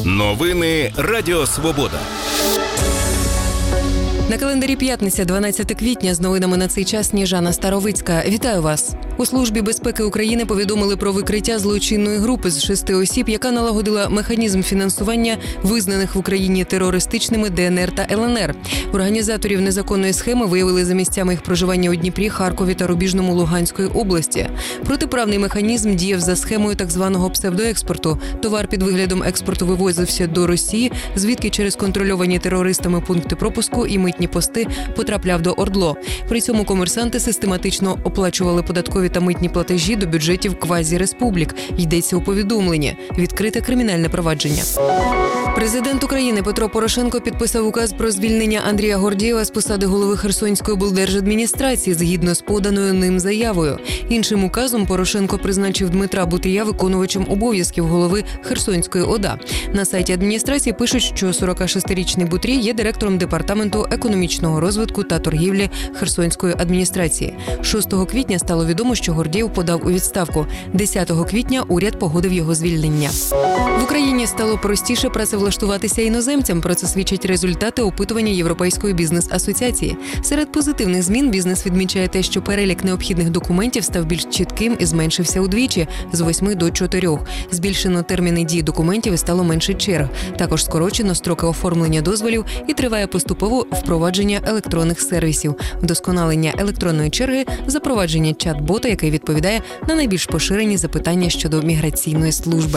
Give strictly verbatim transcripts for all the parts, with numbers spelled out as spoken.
Новини Радіо Свобода. На календарі п'ятниця, дванадцяте квітня, з новинами на цей час Сніжана Старовицька. Вітаю вас! У Службі безпеки України повідомили про викриття злочинної групи з шести осіб, яка налагодила механізм фінансування визнаних в Україні терористичними ДНР та ЛНР. Організаторів незаконної схеми виявили за місцями їх проживання у Дніпрі, Харкові та Рубіжному Луганської області. Протиправний механізм діяв за схемою так званого псевдоекспорту. Товар під виглядом експорту вивозився до Росії, звідки через контрольовані терористами пункти пропуску і митні пости потрапляв до ОРДЛО. При цьому комерсанти систематично оплачували податкові та митні платежі до бюджетів квазі-республік. Йдеться у повідомленні. Відкрите кримінальне провадження. Президент України Петро Порошенко підписав указ про звільнення Андрія Гордієва з посади голови Херсонської облдержадміністрації згідно з поданою ним заявою. Іншим указом Порошенко призначив Дмитра Бутия виконувачем обов'язків голови Херсонської ОДА. На сайті адміністрації пишуть, що сорокашестирічний Бутрій є директором департаменту економічного розвитку та торгівлі Херсонської адміністрації. шостого квітня стало відомо, що Гордієв подав у відставку. десятого квітня уряд погодив його звільнення. В Україні стало простіше працевлаштуватися іноземцям. Про це свідчать результати опитування Європейської бізнес-асоціації. Серед позитивних змін бізнес відмічає те, що перелік необхідних документів став більш чітким і зменшився удвічі – з восьми до чотирьох. Збільшено терміни дії документів і стало менше черг. Також скорочено строки оформлення дозволів і триває поступово впровадження електронних сервісів, вдосконалення електронної черги, запровадження чат-бота, який відповідає на найбільш поширені запитання щодо міграційної служби.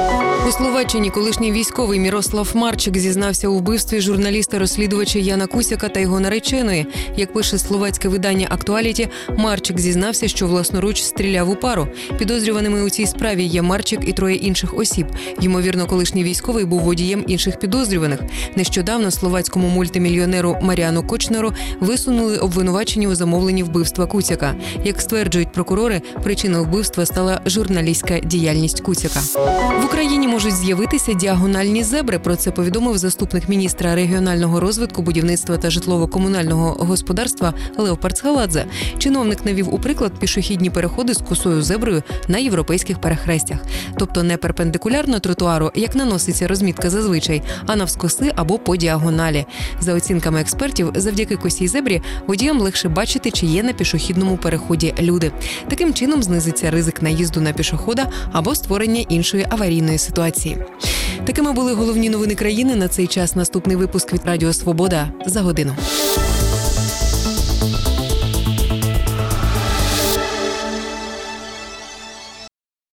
У Словаччині колишній військовий Мірослав Марчик зізнався у вбивстві журналіста-розслідувача Яна Кусяка та його нареченої. Як пише словацьке видання «Актуаліті», Марчик зізнався, що власноруч стріляв у пару. Підозрюваними у цій справі є Марчик і троє інших осіб. Ймовірно, колишній військовий був водієм інших підозрюваних. Нещодавно словацькому мультимільйонеру Маріану Кочнеру висунули обвинувачення у замовленні вбивства Куцяка. Як стверджують прокурори, причиною вбивства стала журналістська діяльність Куцяка. В Україні можуть з'явитися діагональні зебри. Про це повідомив заступник міністра регіонального розвитку, будівництва та житлово-комунального господарства Леопард Схаладзе. Чиновник навів у приклад пішохідні переходи з косою зеброю на європейських перехрестях. Тобто не перпендикулярно тротуару, як наноситься розмітка зазвичай, а навскоси або по діагоналі. За оцінками експертів, завдяки косій зебрі водіям легше бачити, чи є на пішохідному переході люди. Таким чином знизиться ризик наїзду на пішохода або створення іншої аварійної ситуації. Такими були головні новини країни на цей час. Наступний випуск від Радіо Свобода за годину.